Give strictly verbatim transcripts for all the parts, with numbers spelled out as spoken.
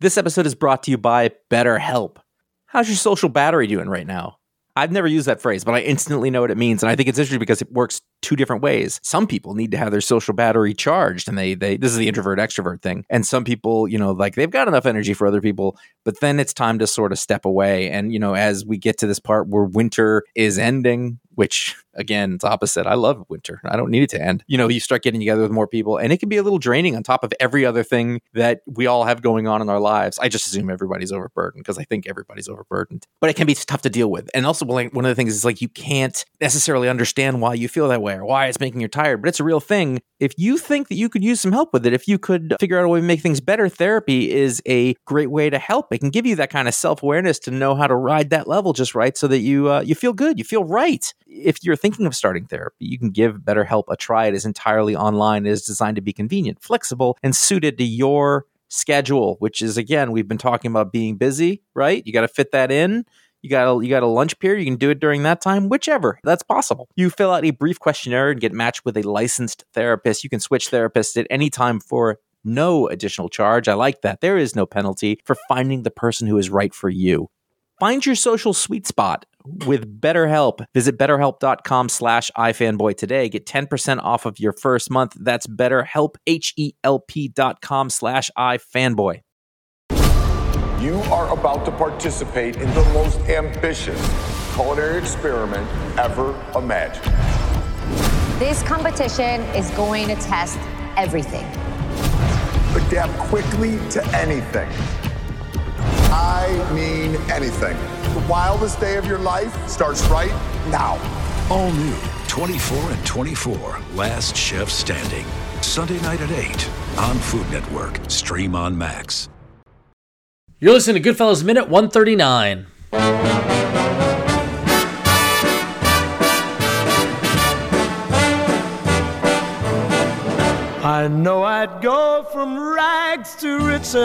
This episode is brought to you by BetterHelp. How's your social battery doing right now? I've never used that phrase, but I instantly know what it means. And I think it's interesting because it works two different ways. Some people need to have their social battery charged, and they, they, this is the introvert extrovert thing. And some people, you know, like they've got enough energy for other people, but then it's time to sort of step away. And, you know, as we get to this part where winter is ending, which again, it's opposite. I love winter. I don't need it to end. You know, you start getting together with more people, and it can be a little draining on top of every other thing that we all have going on in our lives. I just assume everybody's overburdened because I think everybody's overburdened, but it can be tough to deal with. And also, one of the things is like you can't necessarily understand why you feel that way or why it's making you tired, but it's a real thing. If you think that you could use some help with it, if you could figure out a way to make things better, therapy is a great way to help. It can give you that kind of self-awareness to know how to ride that level just right so that you uh, you feel good, you feel right. If you're thinking of starting therapy, you can give BetterHelp a try. It is entirely online. It is designed to be convenient, flexible, and suited to your schedule, which is, again, we've been talking about being busy, right? You got to fit that in. You got a, you got a lunch period. You can do it during that time, whichever. That's possible. You fill out a brief questionnaire and get matched with a licensed therapist. You can switch therapists at any time for no additional charge. I like that. There is no penalty for finding the person who is right for you. Find your social sweet spot with BetterHelp. Visit betterhelp.com slash ifanboy today. Get ten percent off of your first month. That's BetterHelp, H-E-L-P dot com slash ifanboy. You are about to participate in the most ambitious culinary experiment ever imagined. This competition is going to test everything. Adapt quickly to anything. I mean anything. The wildest day of your life starts right now. All new, twenty-four and twenty-four, Last Chef Standing. Sunday night at eight on Food Network. Stream on Max. You're listening to Goodfellas Minute one thirty-nine. I know I'd go from rags to riches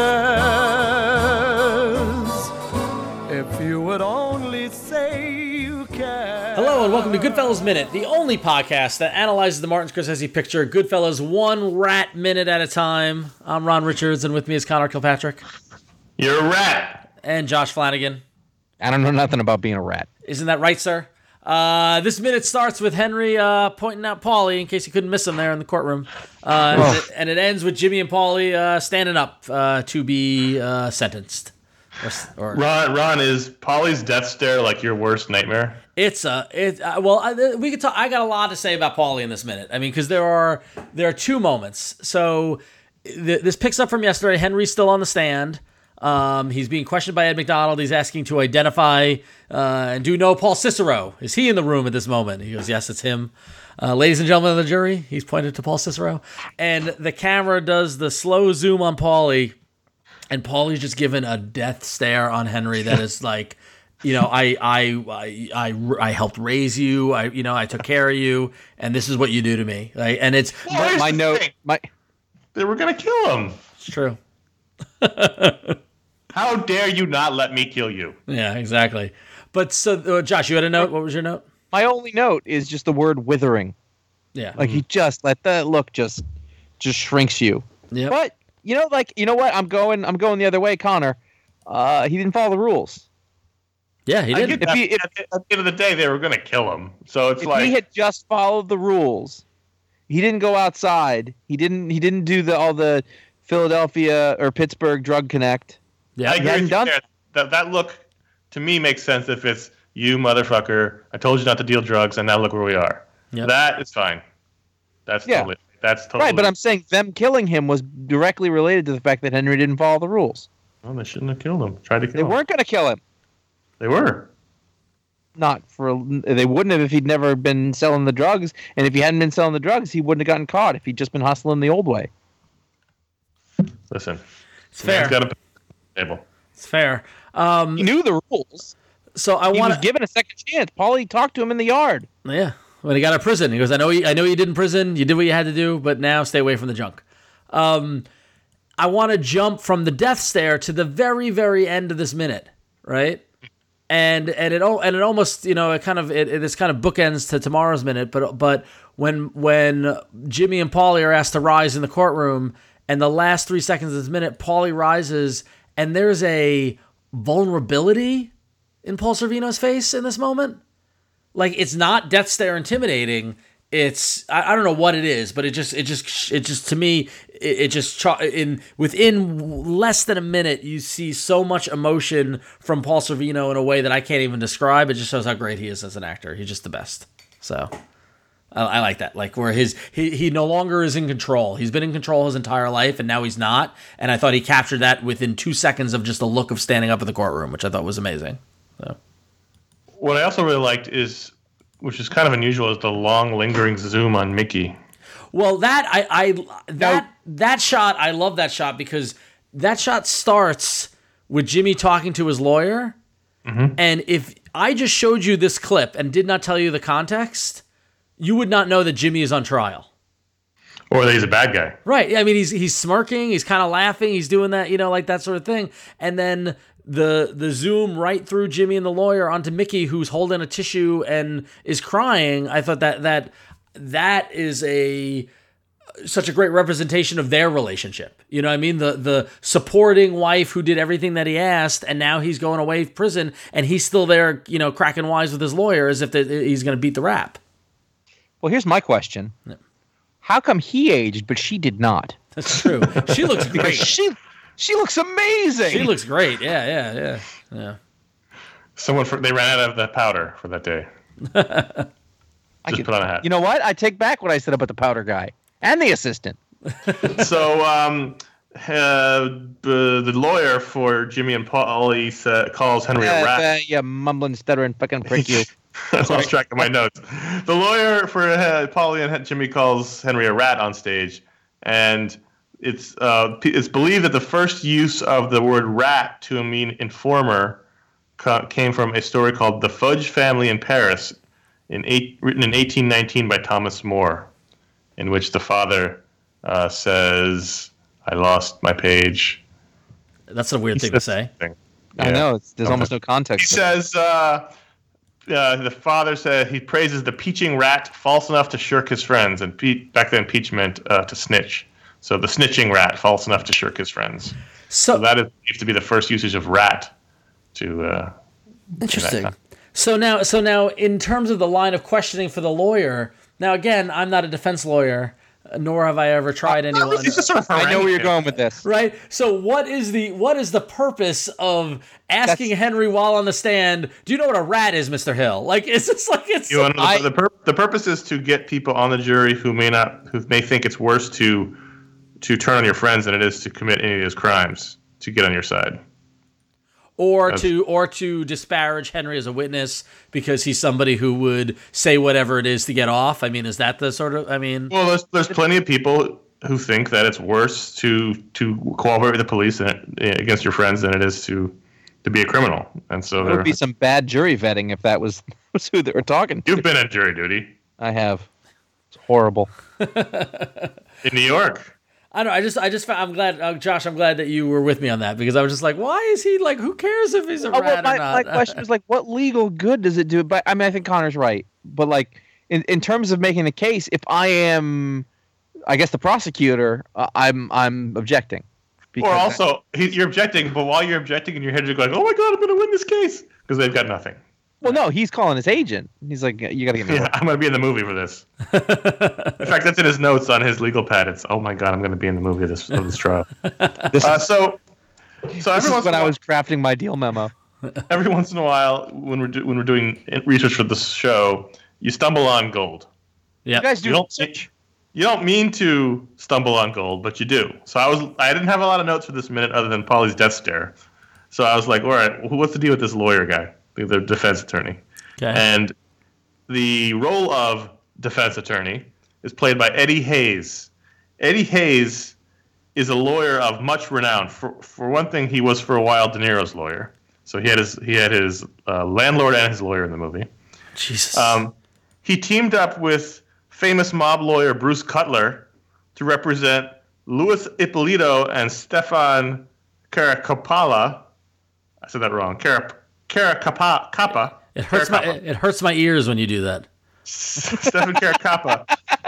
if you would only say you can. Hello and welcome to Goodfellas Minute, the only podcast that analyzes the Martin Scorsese picture, Goodfellas one rat minute at a time. I'm Ron Richards, and with me is Connor Kilpatrick. You're a rat. And Josh Flanagan. I don't know nothing about being a rat. Isn't that right, sir? Uh, this minute starts with Henry uh, pointing out Paulie in case you couldn't miss him there in the courtroom. Uh, and, it, and it ends with Jimmy and Paulie uh, standing up uh, to be uh, sentenced. Or, or, Ron, Ron, is Paulie's death stare like your worst nightmare? It's a it. Uh, well, I, we could talk. I got a lot to say about Paulie in this minute. I mean, because there are there are two moments. So th- this picks up from yesterday. Henry's still on the stand. Um, he's being questioned by Ed McDonald. He's asking to identify uh, and do you know Paul Cicero? Is he in the room at this moment? He goes, yes, it's him. Uh, ladies and gentlemen of the jury, he's pointed to Paul Cicero. And the camera does the slow zoom on Paulie, and Paulie's just given a death stare on Henry that is like, you know, I, I, I, I, I helped raise you. I, you know, I took care of you, and this is what you do to me. Like, and it's well, my note. My they were gonna kill him. It's true. How dare you not let me kill you? Yeah, exactly. But so, uh, Josh, you had a note. What was your note? my only note is just the word withering. Yeah. Like he just let that look just just shrinks you. Yeah. But you know, like you know what? I'm going I'm going the other way, Connor. Uh, he didn't follow the rules. Yeah, he did. If he, if, at the end of the day, they were going to kill him. So it's if like he had just followed the rules, he didn't go outside. He didn't. He didn't do the all the Philadelphia or Pittsburgh drug connect. Yeah, I he agree hadn't with you done. there. That that look to me makes sense if it's you, motherfucker. I told you not to deal drugs, and now look where we are. Yep. That is fine. That's Yeah. totally. That's totally Right, but I'm saying them killing him was directly related to the fact that Henry didn't follow the rules. Well, they shouldn't have killed him. Tried to kill They him. weren't going to kill him. They were. Not for they wouldn't have if he'd never been selling the drugs, and if he hadn't been selling the drugs, he wouldn't have gotten caught if he'd just been hustling the old way. Listen, it's fair. He's got a table. It's fair. Um, He knew the rules. so I He want was given a second chance. Paulie talked to him in the yard. Yeah, when he got out of prison, he goes, "I know, you, I know you did in prison. You did what you had to do, but now stay away from the junk." Um, I want to jump from the death stare to the very, very end of this minute, right? And and it and it almost, you know, it kind of it, it is kind of bookends to tomorrow's minute. But but when when Jimmy and Paulie are asked to rise in the courtroom, and the last three seconds of this minute, Paulie rises and there's a vulnerability in Paul Sorvino's face in this moment. Like, it's not death stare intimidating. It's I, I don't know what it is, but it just it just it just to me it, it just in within less than a minute you see so much emotion from Paul Sorvino in a way that I can't even describe. It just shows how great he is as an actor. He's just the best. So I, I like that. Like where his he he no longer is in control. He's been in control his entire life, and now he's not. And I thought he captured that within two seconds of just the look of standing up in the courtroom, which I thought was amazing. So. What I also really liked is, which is kind of unusual, is the long lingering zoom on Mickey. Well, that I, I that that shot, I love that shot because that shot starts with Jimmy talking to his lawyer. Mm-hmm. And if I just showed you this clip and did not tell you the context, you would not know that Jimmy is on trial. Or that he's a bad guy. Right. I mean, he's he's smirking, he's kind of laughing, he's doing that, you know, like that sort of thing. And then the the zoom right through Jimmy and the lawyer onto Mickey, who's holding a tissue and is crying. I thought that that that is a such a great representation of their relationship. You know what I mean? The the supporting wife who did everything that he asked, and now he's going away to prison, and he's still there, you know, cracking wise with his lawyer as if the, he's going to beat the rap. Well, here's my question. Yeah. How come he aged, but she did not? That's true. She looks great. she she looks amazing. She looks great. Yeah, yeah, yeah, yeah. Someone for, they ran out of the powder for that day. Just could, put on a hat. You know what? I take back what I said about the powder guy and the assistant. So um, uh, the lawyer for Jimmy and Paulie uh, calls Henry uh, a rat. Uh, yeah, mumbling, stuttering, fucking prick you. I lost track of my notes. The lawyer for uh, Paulie and Jimmy calls Henry a rat on stage, and it's uh, it's believed that the first use of the word rat to mean informer ca- came from a story called "The Fudge Family in Paris," in eight, written in eighteen nineteen by Thomas More, in which the father uh, says, "I lost my page." That's a weird he thing to say. Yeah. I know. It's, there's almost no context. He says. Uh, Uh, the father said he praises the peaching rat, false enough to shirk his friends. And pe- back then, peach meant uh, to snitch. So the snitching rat, false enough to shirk his friends. So, so that is believed to be the first usage of rat. To uh, interesting. So now, so now, in terms of the line of questioning for the lawyer, now again, I'm not a defense lawyer. Nor have I ever tried uh, anyone. Sort of I know where you're going with this, right? So, what is the what is the purpose of asking That's, Henry while on the stand? Do you know what a rat is, Mister Hill? Like, it's just like it's. You know, I, the pur- the purpose is to get people on the jury who may not, who may think it's worse to to turn on your friends than it is to commit any of those crimes to get on your side. Or That's, to or to disparage Henry as a witness because he's somebody who would say whatever it is to get off. I mean, is that the sort of? I mean, well, there's there's plenty of people who think that it's worse to to cooperate with the police than, against your friends than it is to to be a criminal. And so there would be some bad jury vetting if that was, was who they were talking to. You've been on jury duty. I have. It's horrible. In New York. I don't know. I just, I just, found, I'm glad, uh, Josh. I'm glad that you were with me on that because I was just like, why is he like? Who cares if he's a oh, rat well, my, or not? My question was like, what legal good does it do? But I mean, I think Connor's right. But like, in, in terms of making the case, if I am, I guess the prosecutor, uh, I'm, I'm objecting. Or also, he, you're objecting, but while you're objecting in your head, you're going, "Oh my God, I'm going to win this case," because they've got nothing. Well, no, he's calling his agent. He's like, "You got to get me." Yeah, I'm going to be in the movie for this. In fact, that's in his notes on his legal pad. It's, "Oh my God, I'm going to be in the movie of this of this trial." this uh, so, so every once when in I was crafting my deal memo. Every once in a while, when we're do, when we're doing research for this show, you stumble on gold. Yeah, you guys do you don't, research. You don't mean to stumble on gold, but you do. So I was I didn't have a lot of notes for this minute other than Paulie's death stare. So I was like, all right, what's the deal with this lawyer guy, the defense attorney? Okay. And the role of defense attorney is played by Eddie Hayes. Eddie Hayes is a lawyer of much renown. For for one thing, he was for a while De Niro's lawyer. So he had his he had his uh, landlord and his lawyer in the movie. Jesus. Um, he teamed up with famous mob lawyer Bruce Cutler to represent Louis Ippolito and Stefan Caracapala. I said that wrong. Caracappa. It hurts my it hurts my ears when you do that. Stefan Caracappa.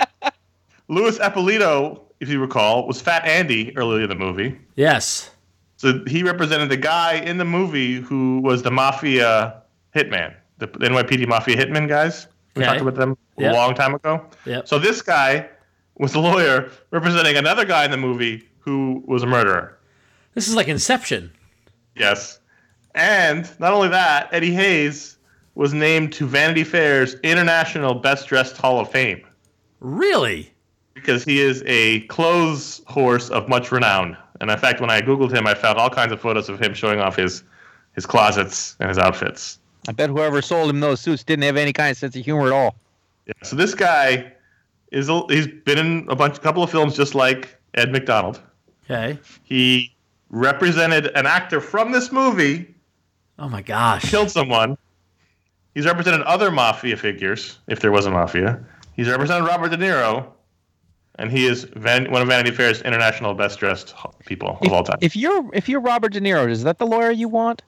Louis Ippolito, if you recall, was Fat Andy earlier in the movie. Yes. So he represented the guy in the movie who was the mafia hitman, the N Y P D mafia hitman guys. We Okay. talked about them Yep. a long time ago. Yep. So this guy was the lawyer representing another guy in the movie who was a murderer. This is like Inception. Yes. And not only that, Eddie Hayes was named to Vanity Fair's International Best Dressed Hall of Fame Really? because he is a clothes horse of much renown. And in fact, when I Googled him, I found all kinds of photos of him showing off his, his closets and his outfits. I bet whoever sold him those suits didn't have any kind of sense of humor at all. Yeah. So this guy is a, he's been in a bunch, a couple of films just like Ed McDonald. Okay. He represented an actor from this movie, Oh my gosh. killed someone. He's represented other mafia figures, if there was a mafia. He's represented Robert De Niro, and he is Van, one of Vanity Fair's international best dressed people of If, all time. if you're if you're Robert De Niro, is that the lawyer you want?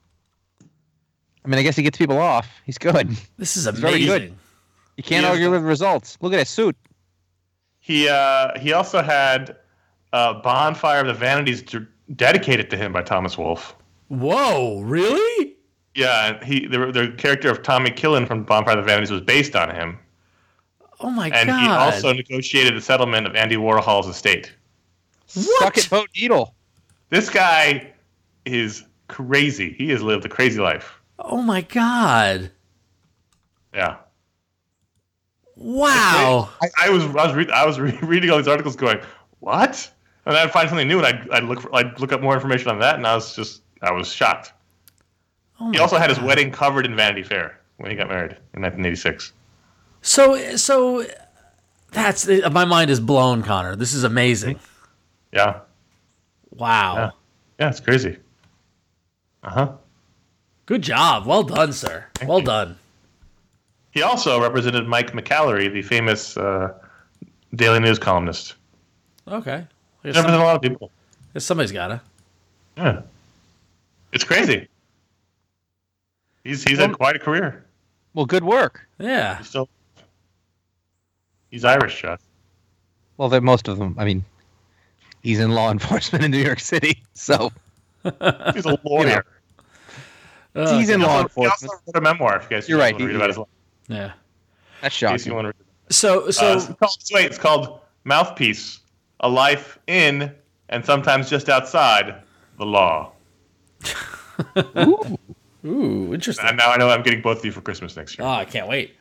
I mean, I guess he gets people off. He's good. This is very amazing. good. You can't He is- argue with results. Look at his suit. He uh, he also had a Bonfire of the Vanities d- dedicated to him by Thomas Wolfe. Whoa, really? Yeah, and he the, the character of Tommy Killen from Bonfire of the Vanities was based on him, Oh my and god. he also negotiated the settlement of Andy Warhol's estate. Suck it, Bo Needle. This guy is crazy. He has lived a crazy life. Oh my god. Yeah. Wow. I, I was I was re- I was re- reading all these articles, going, "What?" And then I'd find something new, and I'd, I'd look for, I'd look up more information on that, and I was just I was shocked. Oh He my also had his God. wedding covered in Vanity Fair when he got married in nineteen eighty-six. So so that's my mind is blown, Connor. This is amazing. Yeah, Wow. yeah, yeah. It's crazy. Uh huh. Good job. Well done, sir. Well you. done. He also represented Mike McAllery, the famous uh, Daily News columnist. Okay. I He guess, represented some, a lot of people. guess somebody's gotta. Yeah, it's crazy. He's he's had quite a career. Well, good work. Yeah. He's still he's Irish, Josh. Well, that most of them. I mean, he's in law enforcement in New York City, so He's a lawyer. Uh, he's in He law also, he enforcement. also wrote a memoir. If you guys You're want right, to read he- about his life. yeah. That's In case you shocking. want to read it. So so Uh, it's called, wait, it's called Mouthpiece: A Life in and Sometimes Just Outside the Law. ooh, interesting. And now I know I'm getting both of you for Christmas next year. Oh, I can't wait.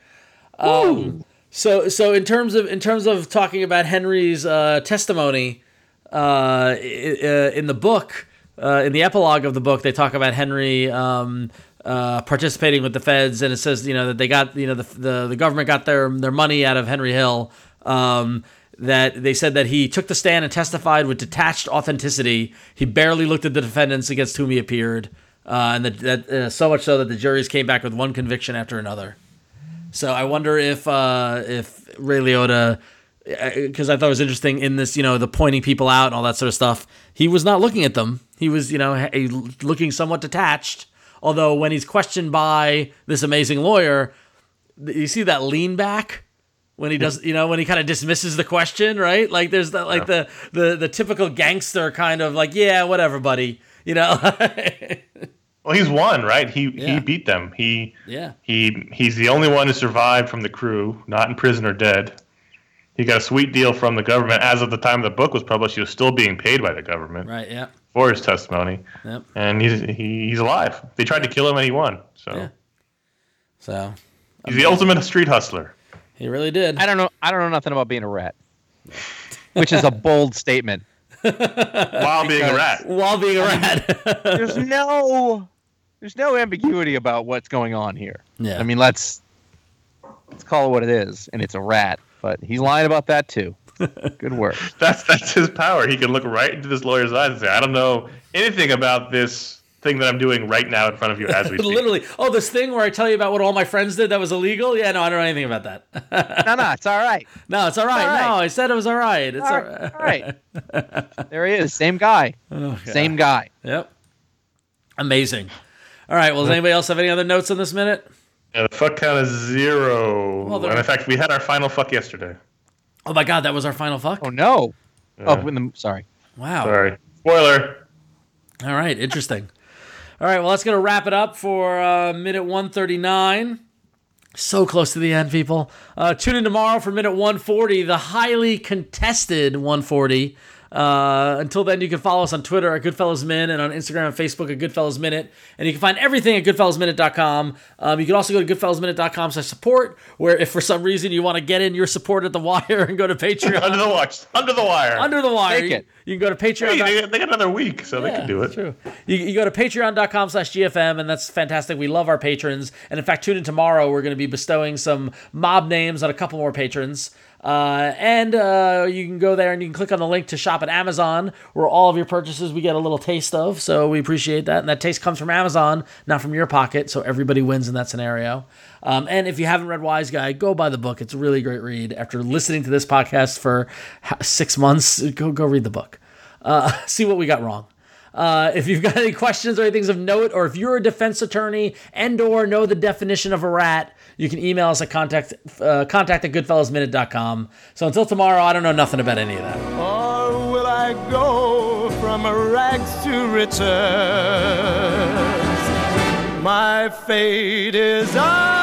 Um, so, so in terms of in terms of talking about Henry's uh, testimony uh, i- uh, in the book, uh, in the epilogue of the book, they talk about Henry um, uh, participating with the feds, and it says you know that they got you know the the, the government got their their money out of Henry Hill. Um, that they said that he took the stand and testified with detached authenticity. He barely looked at the defendants against whom he appeared, uh, and that, that uh, so much so that the juries came back with one conviction after another. So I wonder if uh, if Ray Liotta, because I thought it was interesting in this, you know, the pointing people out and all that sort of stuff. He was not looking at them. He was, you know, a, looking somewhat detached. Although when he's questioned by this amazing lawyer, you see that lean back when he does, you know, when he kind of dismisses the question, right? Like there's that, like Yeah. the, the the typical gangster kind of like, yeah, whatever, buddy, you know. Well, he's won, right? He Yeah. he beat them. He Yeah. he he's the only one who survived from the crew, not in prison or dead. He got a sweet deal from the government. As of the time the book was published, he was still being paid by the government Right. Yeah. for his testimony, Yep. and he's he, he's alive. They tried to kill him, and he won. So Yeah. So he's the ultimate street hustler. he really did. I don't know. I don't know nothing about being a rat, which is a bold statement. While being a rat. While being a rat. There's no, there's no ambiguity about what's going on here. Yeah. I mean, let's let's call it what it is, and it's a rat. But he's lying about that too. Good work. That's that's his power. He can look right into this lawyer's eyes and say, "I don't know anything about this thing that I'm doing right now in front of you as we speak." Literally. Oh, this thing where I tell you about what all my friends did that was illegal? Yeah, no, I don't know anything about that. No, no, it's all right. No, it's all right. all right. No, I said it was all right. It's All all right. right. All right. There he is. Same guy. Same guy. Yep. Amazing. All right. Well, does anybody else have any other notes on this minute? Yeah, the fuck count is zero. Well, there- and in fact, we had our final fuck yesterday. Oh my God, that was our final fuck. Oh no. Yeah. Oh, in the sorry. Wow. Sorry. Spoiler. All right, interesting. All right, well, that's going to wrap it up for uh, minute one thirty-nine. So close to the end, people. Uh, tune in tomorrow for minute one forty, the highly contested one forty. Uh, until then, you can follow us on Twitter at Goodfellas Min and on Instagram and Facebook at Goodfellas Minute. And you can find everything at goodfellas minute dot com. Um, you can also go to goodfellas minute dot com slash support, where if for some reason you want to get in your support at the wire and go to Patreon. Under the watch. Under the wire. Under the wire. Take You, it. you can go to Patreon. Hey, they, they got another week, so they Yeah, can do it. True. You, you go to patreon dot com slash G F M, and that's fantastic. We love our patrons. And in fact, tune in tomorrow. We're going to be bestowing some mob names on a couple more patrons. Uh, and uh, you can go there and you can click on the link to shop at Amazon, where all of your purchases we get a little taste of. So we appreciate that. And that taste comes from Amazon, not from your pocket. So everybody wins in that scenario. Um, and if you haven't read Wise Guy, go buy the book. It's a really great read. After listening to this podcast for six months, go, go read the book. Uh, see what we got wrong. Uh, if you've got any questions or anything of note, or if you're a defense attorney and or know the definition of a rat, you can email us at contact, uh, contact at goodfellas minute dot com. So until tomorrow, I don't know nothing about any of that. Or will I go from rags to riches? My fate is on.